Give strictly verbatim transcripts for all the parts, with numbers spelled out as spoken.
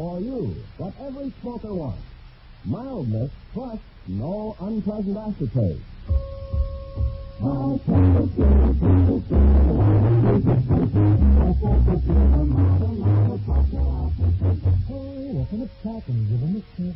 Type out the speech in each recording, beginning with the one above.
for you, what every smoker wants. Mildness plus no unpleasant aftertaste. Oh, listen, it's cracking. Give him a kiss.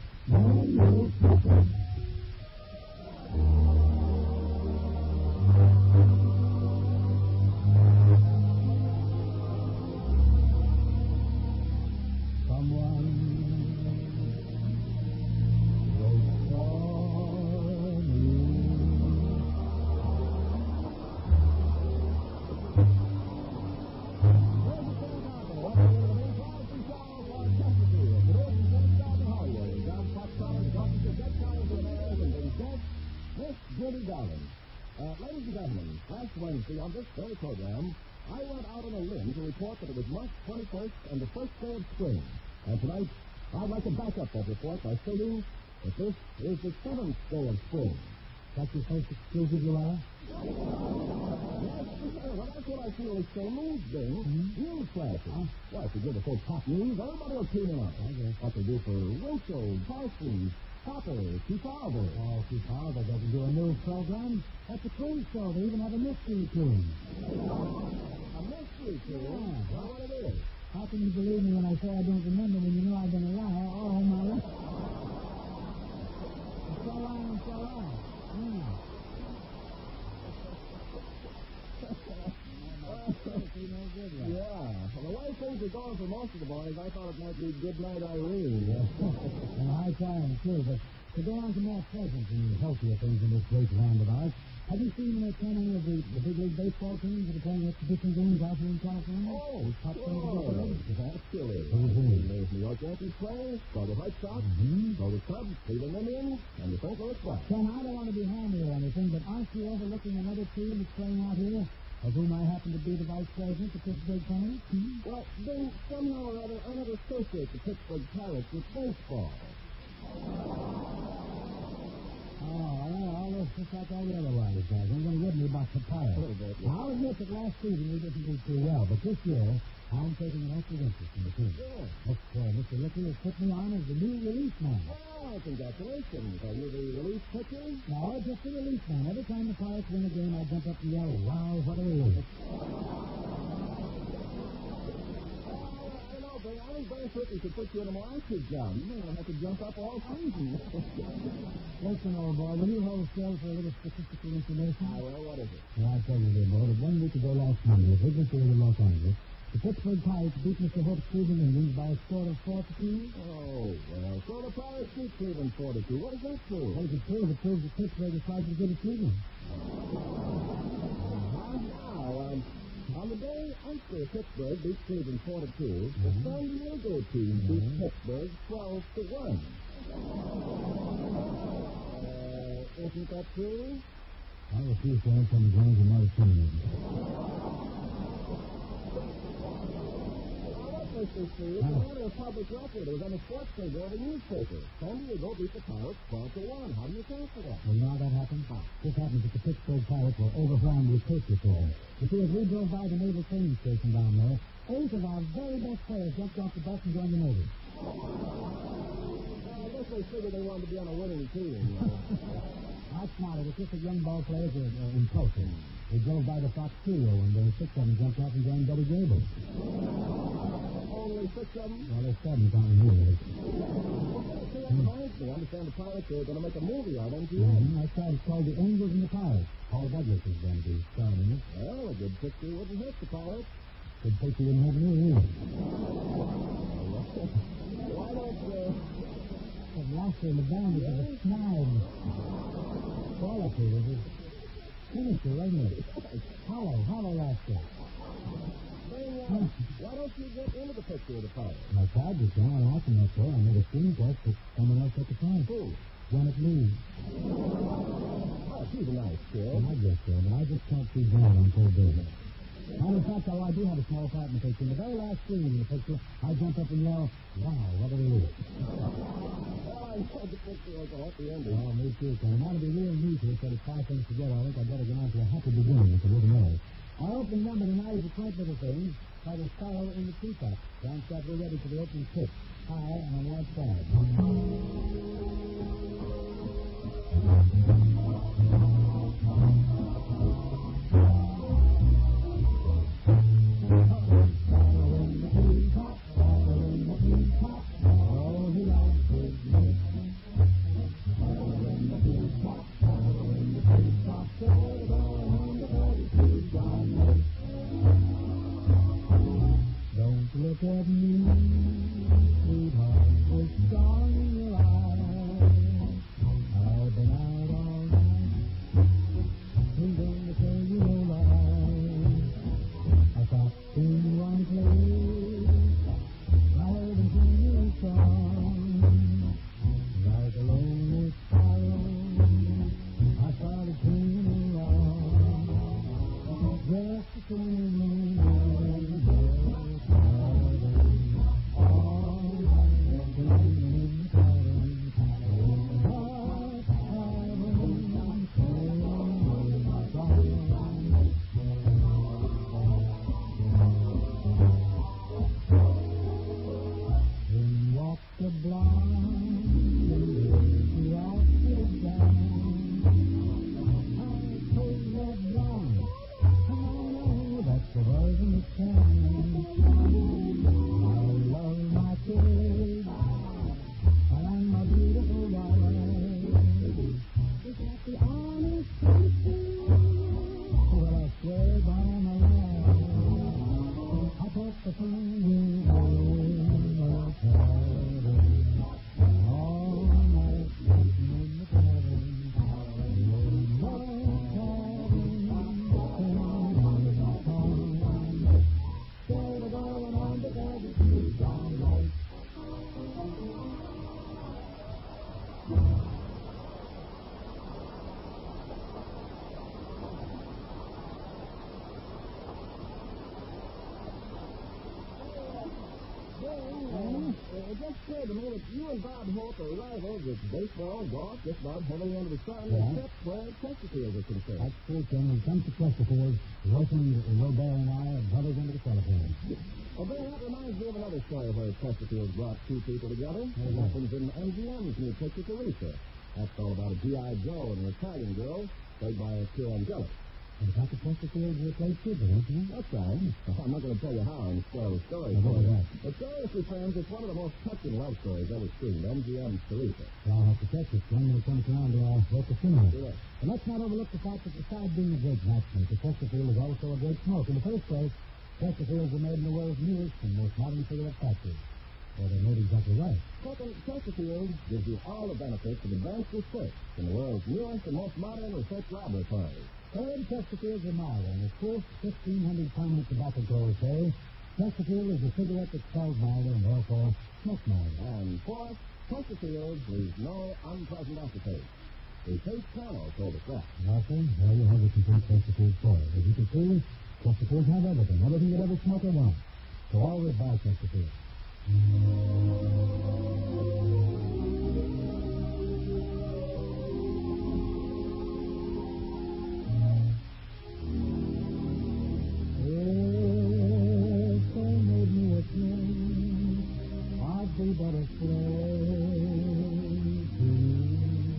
Wednesday on this very program, I went out on a limb to report that it was March twenty-first and the first day of spring. And tonight, I'd like to back up that report by stating that this is the seventh day of spring. That's your first exclusive, Uriah? Yes, well, that's what I feel is so news thing. Mm-hmm. News flashes. Huh? Well, if you give the folks hot news, everybody will tune in on it. What they do for Winchell, Parsons, Popper, Chicago. Oh, Chicago doesn't do a news program. That's a cruise show. They even have a mystery tune. A mystery tune? Yeah. Well, what it is? How can you believe me when I say I don't remember when you know I've been a liar all my life? So lying, so lying. Yeah. Yeah. Well, the way things are going for most of the boys, I thought it might be Good Night Irene. And high time, too, but to go on to more pleasant and healthier things in this great land of ours, have you seen uh, any of the, the big league baseball teams that are playing exhibition games out here in California? Oh, top sure. That's silly. Mm-hmm. There's New York Yankees players, so the White Sox, mm-hmm. so the Cubs, Cleveland Indians, and the Saint Louis Blues. Ken, I don't want to be handy or anything, but aren't you overlooking another team that's playing out here, of whom I happen to be the vice president, the Pittsburgh Pirates? Hmm? Well, then somehow or other I never associate the Pittsburgh Pirates with baseball. Oh, well, it's just like all the other wise guys. I'm going to give me about the Pirates. A little bit, yeah. I'll admit that last season we didn't do too well, but this year I'm taking an active interest in the team. Yeah. Mister Uh, Mister Licky has put me on as the new relief man. Well, congratulations. Are you the relief pitcher? No, just the relief man. Every time the Pirates win a game, I jump up and yell, wow, what a relief. I was very certain to put you in a more active job. You may not have to jump up all season. Listen, old boy, will you hold still for a little statistical information? Ah, well, what is it? Well, I'll tell you, dear boy, that one week ago last Monday, at Wrigley Field in Los Angeles, the Pittsburgh Pirates beat Mister Hope's Cleveland Indians by a score of four to two. Oh, well, so the Pirates beat Cleveland four to two. What does that prove? What does it prove? It proves that Pittsburgh is twice as good as Cleveland. Uh-huh. Now, um... on the day after Pittsburgh beat Cleveland four to two, mm-hmm. the San Diego team beat mm-hmm. Pittsburgh twelve to one. Uh, isn't that true? I refuse to answer the games and not assuming it. Mister Steve, it's a matter of public record. It was on the sports page of the newspaper. San Diego beat the Pirates twelve to one. How do you account for that? Well, you know how that happened? How? This happened that the Pittsburgh Pirates were overwhelmed with patriotism. You see, as we drove by the naval training station down there, eight of our very best players jumped off the bus and joined the Navy. Well, I guess they figured they wanted to be on a winning team. You know? That's not it. It's just that young ball players are uh, impulsive. They drove by the Fox Studio and there were six of them jumped off and joined Betty Gable. Only six of them? Well, there's seven counting you. See, that reminds me. I understand the Pirates are going to make a movie out of it. Mm-hmm. That's right. It's called The Angels and the Pirates. Paul Douglas is going to be starring in it. Well, a good picture wouldn't hurt the Pirates. Good picture wouldn't hurt me either. Why don't you... That laughter in the band is a snide quality. It is sinister, isn't it? Hollow, hollow laughter. Well, why don't you get into the picture of the Pirates? I tried to, John. I asked him that for. I made a screen test, but someone else took the time. Who? Janet Lee. Oh, she's a nice kid. Well, I guess so, but I just can't see Janet on cold business. Now, in fact, though, I do have a small part in the picture. In the very last scene in the picture, I jump up and yell, wow, what a relief. Well, I said the picture was a happy ending. Oh, me too, Ken. I want to be real neat here, so to tie things together, I think I'd better get on to a happy beginning at the Wooden Mills. Our opening number tonight is a quaint little thing called A Sparrow in the Treetop. John Scott, we're ready for the opening pitch. Hi, and on that side. Look at me, sweetheart, with song in your eyes. I've been out all night, thinking to tell you no lies. I stopped in one place, I heard him sing a song. Like a lonely sparrow, I started singing along. Just the same It just occurred to me that you and Bob Hope are rivals with baseball, golf, just about heavily under the sun, yeah. except where Chesterfield is concerned. That's true, Tim. When it comes to Chesterfield, Wilson, Robert, and I are brothers under the telephone. Well, Ben, that reminds me of another story where Chesterfield brought two people together. Oh, it happens in M G M's new picture, Teresa. That's all about a G I Joe and an Italian girl, played by Kira Angelic. And about the Chesterfield you played Cooper, don't you? That's right. I'm not going to tell you how and spoil the story. Oh, yeah. But seriously, friends, it's one of the most touching love stories ever seen. M G M's Teresa. Well, I'll have to check this one when it comes around to our local cinema. Sure. And let's not overlook the fact that besides being a great matchmaker, Chesterfield is also a great smoke. In the first place, Chesterfields are made in the world's newest and most modern cigarette factories. Well, they're made exactly right. Second, Chesterfield gives you all the benefits of advanced research in the world's newest and most modern research laboratories. Third, Chesterfields are milder, and as first fifteen hundred prominent tobacco growers say, Chesterfield is a cigarette that smells milder and therefore smokes milder. And fourth, Chesterfield leaves no unpleasant aftertaste. The taste panel told us that. Well, sir, there you have the complete Chesterfield story. As you can see, Chesterfields have everything, everything that every smoker wants. So always buy Chesterfield. Be but a slave to you.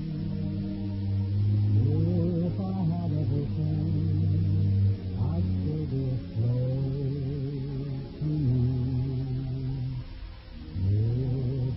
If I had everything, I'd still be a slave to you. If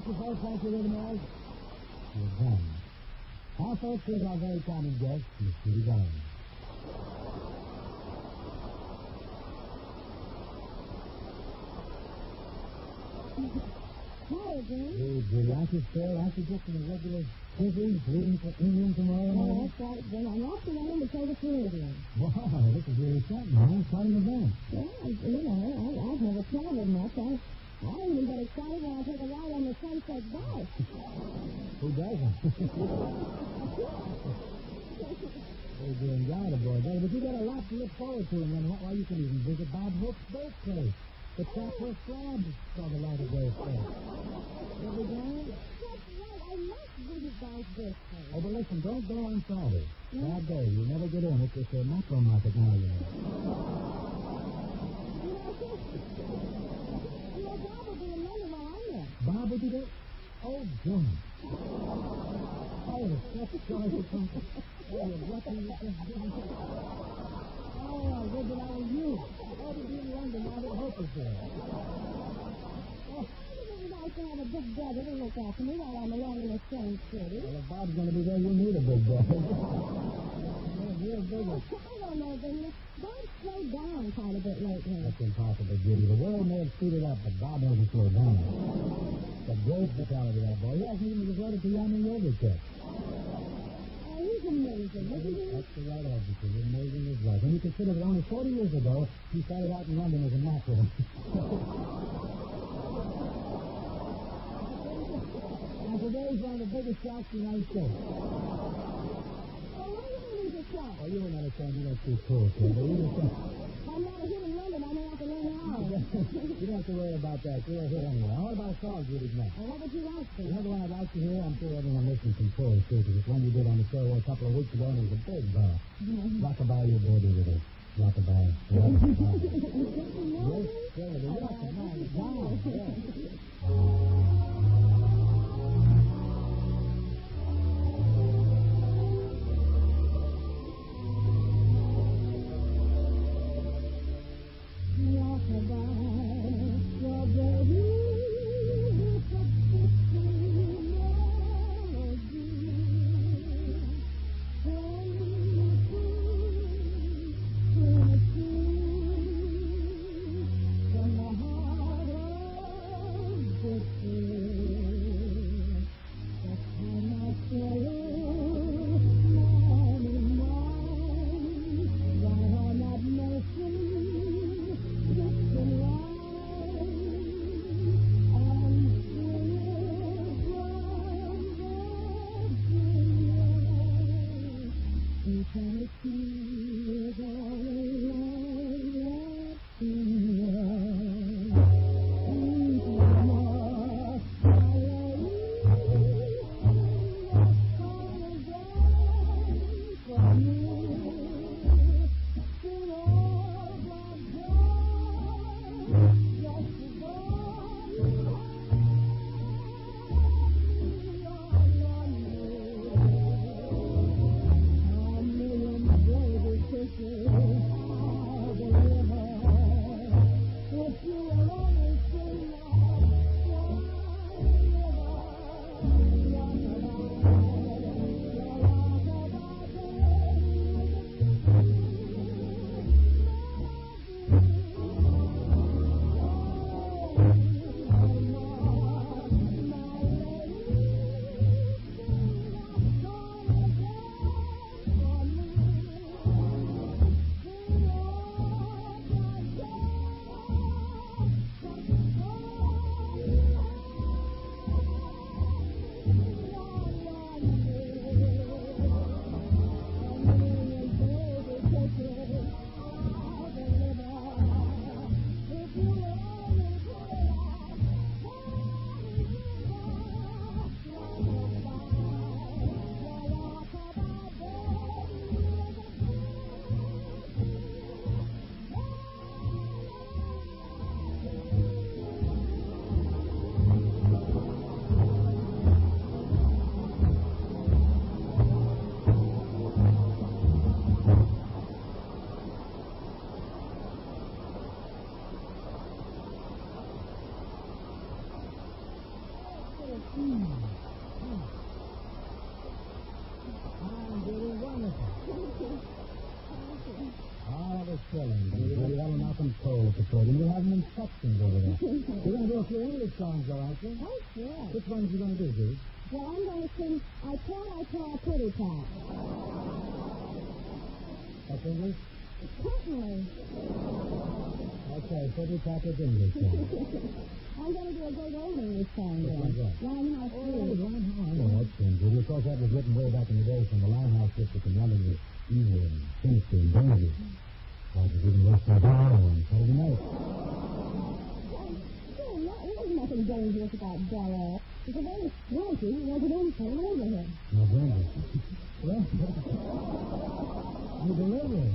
Mister Folks, thank you very much. You're done. Our folks, here's our very charming guest, Miss Judy Garland. Hello, Jim. Hey, Judy, aren't you still, aren't you just in a regular busy, leaving for England tomorrow Oh, morning? that's right, Jim. I'm off to London to play the Floridian. Wow, this is really something, huh? Quite an event. Yeah, you know, I, I've never traveled much. I, I even get excited when I take a ride on the Sunset Bus. Who doesn't? You're doing right, boy. But you got a lot to look forward to, and then why you can even visit Bob Hook's birthplace. The Chatsworth Club saw the light of day first. Have we gone? That's right. I must visit Bob's birthday. Oh, but listen, don't go on Saturday. Yeah? Bad day. You never get in. It's, it's a macro market now, you know. You know, Bob will be in London while I'm there. Bob, would you do? Oh, Jim. Oh, the stuff is going to come. Oh, you're lucky you just didn't. Oh, I wish that I was you. Oh, to be in London now that Hope is there. It would be nice to have a big brother to look after me while I'm alone in a strange city. Well, if Bob's going to be there, you'll need a big brother. Yeah, real big one. I don't know, Jimmy. Bob's slowed down quite a bit lately. That's impossible, Judy. The world may have speeded up, but Bob hasn't slowed down. The great fatality, that boy. He hasn't even resorted to Yami yogurt yet. Oh, he's amazing, isn't he? That's the right attitude. He's amazing as well. When you consider that only forty years ago, he started out in London as a macro. And today he's one of the biggest sharks in the United States. Oh, what do you mean he's a shark? Oh, you don't understand. You don't see cool, kid. But you just I'm not a hit in London. I may have to learn how. you don't have to worry about that. You're a hit anyway. What about a song, Judy, now? Well, what would you like to? Another one I'd like to hear, I'm sure everyone listens from Paul, too, because it's one you did on the show a couple of weeks ago, and it was a big bar. Rockabye your baby with it. Rockabye. Rockabye. Yes, sir. The rockabye is down. Yes. From the heart of swelling. We'll have them out on cold to play. And we'll have them in sections over there. You're going to do a few English songs, though, aren't you? Oh, sure. Which ones are you going to do, Judy? Well, I'm going to sing I Thought I Saw a Pretty Cat. That's English? Certainly. Okay, Pretty Cat is English. I'm going to do a great old English song Which then. one's that? Limehouse Oh, Blues. Limehouse. I know that tune, Judy. Of course, that was written way back in the day from the Limehouse district in London with evil and sinister and dangerous. Like it was even worse than Darrow on Saturday night. Well, no, there's nothing dangerous about Bella. It's a very swanky residential neighborhood. No danger. Well, you deliver.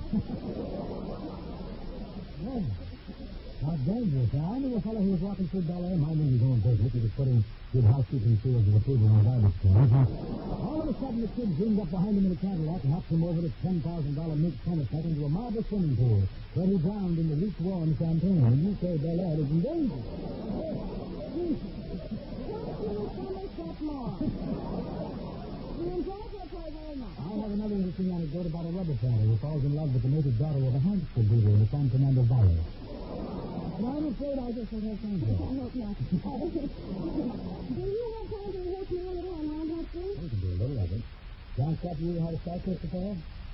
Yeah. Not dangerous. Now, I knew a fellow who was walking through Bel Air, minding his own business. He was putting good housekeeping seals of approval on garbage cans. All of a sudden, the kid zoomed up behind him in a Cadillac and hopped him over the ten thousand dollars mink tennis net into a marble swimming pool, where he drowned in the leak-warm champagne. And you say Bel Air is in danger. You enjoyed your play very much. I have another interesting anecdote about a rubber planter who falls in love with the native daughter of a hamster breeder in the San Fernando Valley. And I'm afraid I just don't have time for I it. hope not. Uh, do you have time to rehearse me a little on Limehouse Blues? We can do a little of it. John Scott, you know how to start, Christopher?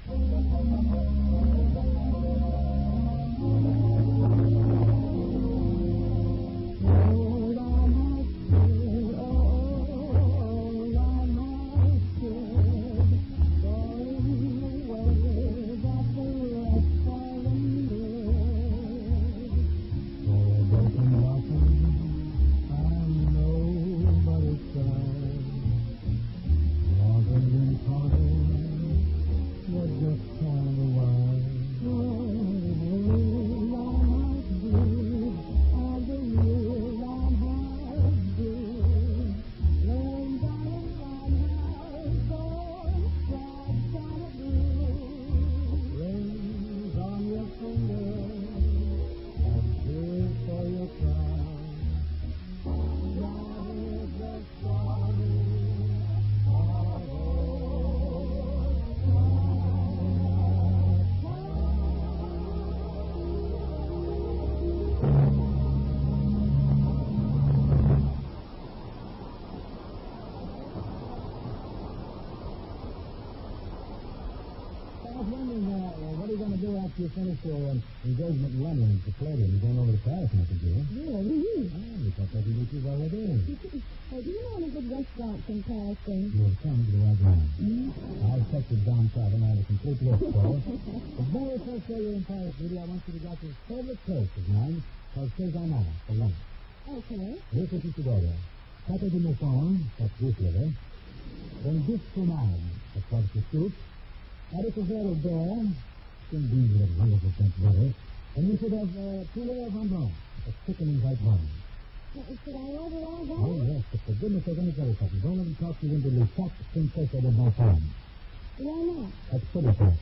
You finished your um, engagement in London to Florian. You're going over to Paris next year. Really? Oh, you thought that you was already in. Hey, do you know any good restaurants in Paris, then? You have come to the right line. Mm-hmm. I've texted John Carter and I have a complete list for you. The very first day you're in Paris, Judy, I want you to go to this favorite place of mine called Cézanne for lunch. Okay. Here's what you should order. Pâté de mouflon, that's goose liver. Then beef fromage, that's what the soup. Haricot vert au beurre. Some beans with one hundred percent butter. And you should have uh, poulet au jambon, a chicken and white wine. Well, should I order all that? Oh, yes, but for goodness sake, let me tell you something. Don't let me talk you into the top princess de bon femme. Why not? That's pretty tough.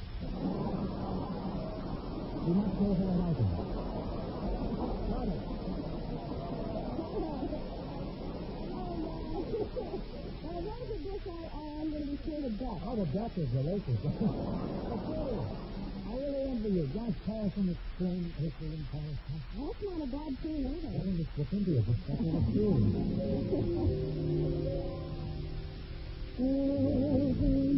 You're not sure what I like it. Got it. Well, there's a dish I, I'm going to be sure to duck. Oh, the duck is delicious. Okay. I really envy you. Josh Paris in the spring, history in Paris. That's not a bad tune either. I think it's with India, but that's not a tune. In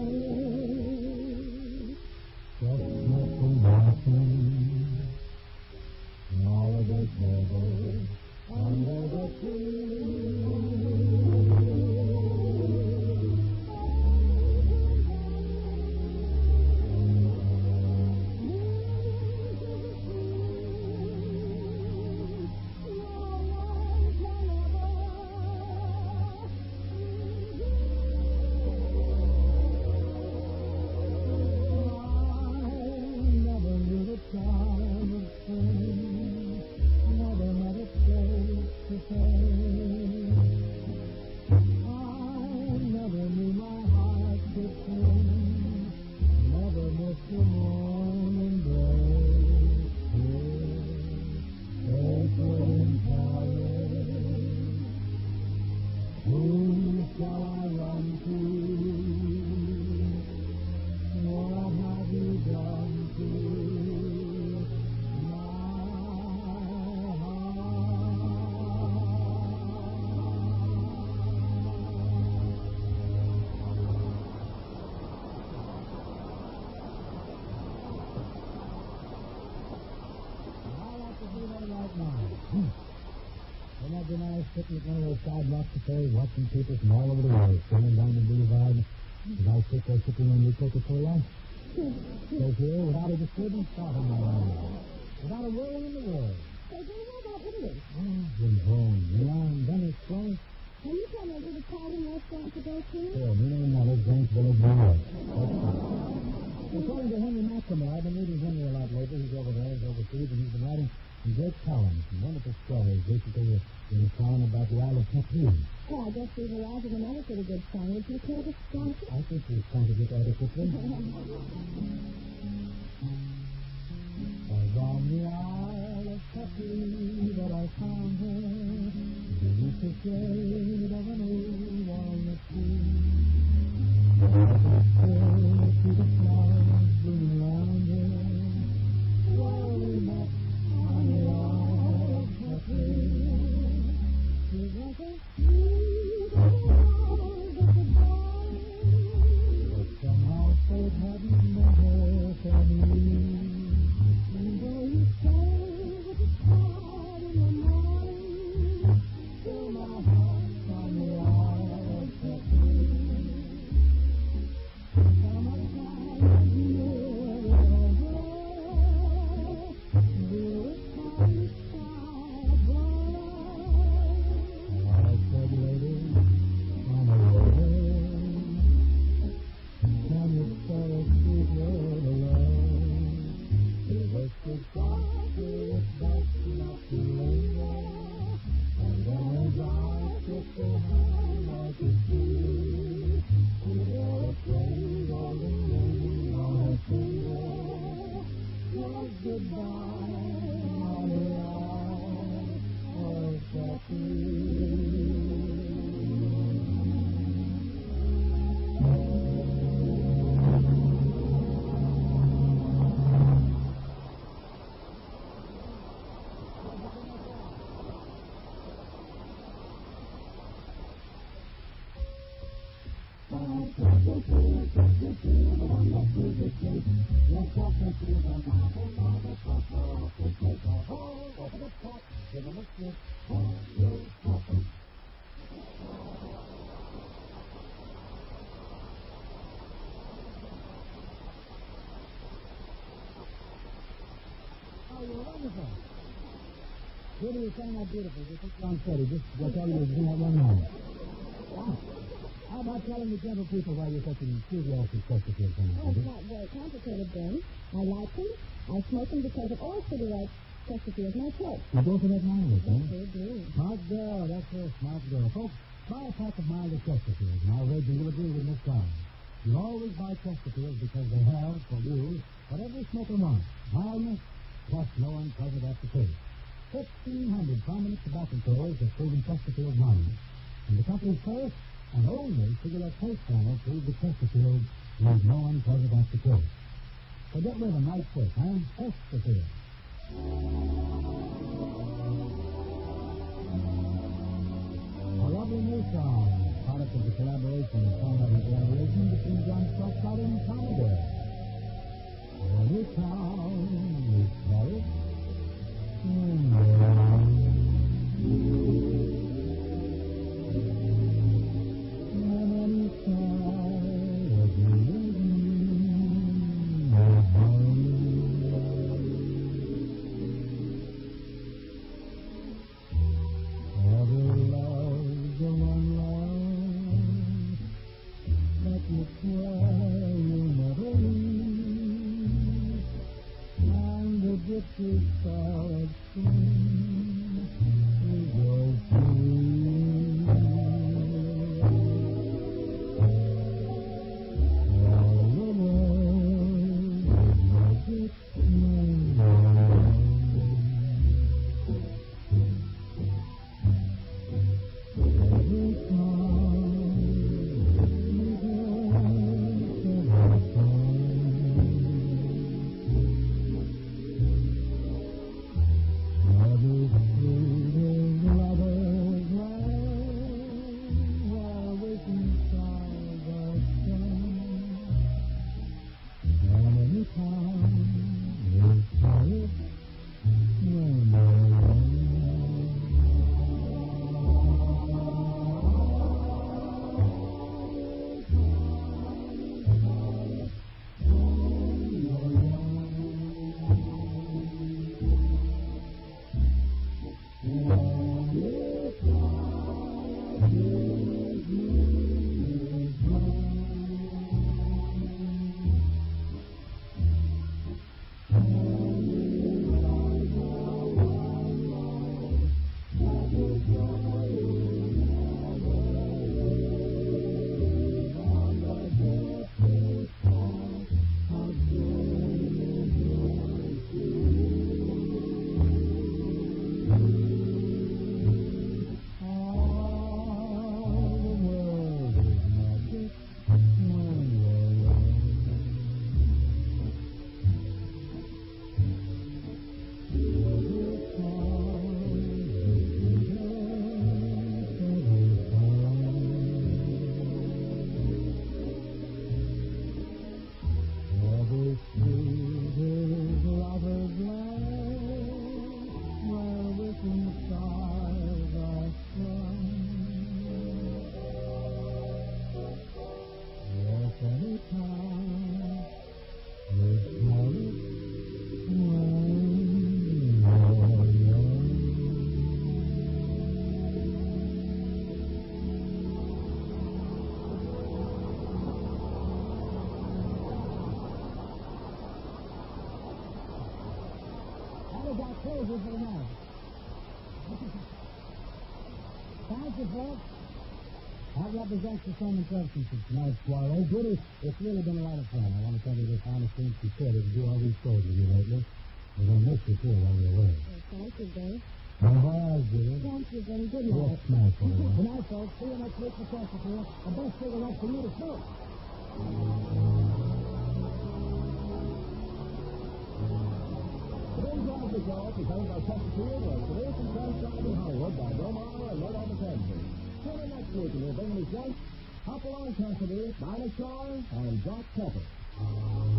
Paris. Chestnuts and blossoms, and all of the devils under the tree. Marge and I sitting at one of those sidewalk cafes watching people from all over the world sailing down the boulevard. As I sit there sipping on your Coca-Cola, goes here without a disturbing thought in my mind. Without a worry in the world. Say, do you know about Italy? Oh, Jim Home, Milan, Venice, Florence. Can you tell me who the Italian restaurant to go to? Sure, Nina and Mother's Grange Village, New York. According to Henry Maximo, I've been reading Henry a lot lately. He's over there, he's overseas, and he's been writing some great columns, some wonderful stories. Basically, in his column about the Isle of Capri. Well, I guess these are all another pretty good song. Would you care to start it? I think he's trying to get adequately. As on the Isle of Capri that I found her, beneath the shade of an old walnut tree. To the flowers blooming round her, while we met on the Isle of Capri. She was a sweet world of the boy, but somehow fate hadn't meant her for me. And though you say that it's hard in the morning, still my heart's on the Isle of Capri. Summertime near over, blue upon the sky above. I said, lady, on the way, can you spell a sweet word alone? Give us goodbye, it's best not to linger. And then as I took her hand, I could see she wore a plain golden ring on her finger. Was goodbye on the Isle of Capri. What are you saying that beautiful? Just sit down steady. Just go tell you it's in that one moment. How about telling the gentle people why you're such an enthusiastic Chesterfield fan? Oh, it's not very complicated, Ben. I like them. I smoke them because of all city rights. Chesterfield's my choice. You go for that Mildred, huh? They do. Smart girl. That's her smart girl. Folks, try a pack of Mildred Chesterfields, and I'll wager you'll agree with Miss Brown. You always buy Chesterfields because they have, for you, what every smoker wants. Mildness, plus no unpleasant aftertaste. Fifteen hundred prominent tobacco stores have proven Chesterfield's mildness. And the company's first and only cigarette taste panel proves that Chesterfield leaves no unpleasant aftertaste. So get rid of them right quick, huh? Chesterfield. A lovely new song, product of the collaboration, songwriting collaboration between John Scott and Commodore. A new town, we call it. got closers for the night. Thank you, folks. That represents the sum and substance of tonight's soiree. Goody, it's really been a lot of fun. I want to tell you this honest thing she said is do all these shows with you lately. We're going to miss you, too, while you're away. Well, thank you, Dave. Well, why, Goody? Thank you, Dave. Good night. Yes, nice, everyone. Good night, folks. See you next week for Chesterfield. The best cigarette for you to smoke. Today's Rob Show, presented by Chesterfield, was produced and transcribed in Hollywood by Bill Marlowe and Red Albert Henry. Tune in next week and we'll bring you guests, Hopalong Cassidy, Dinah Shaw, and Jack Pepper.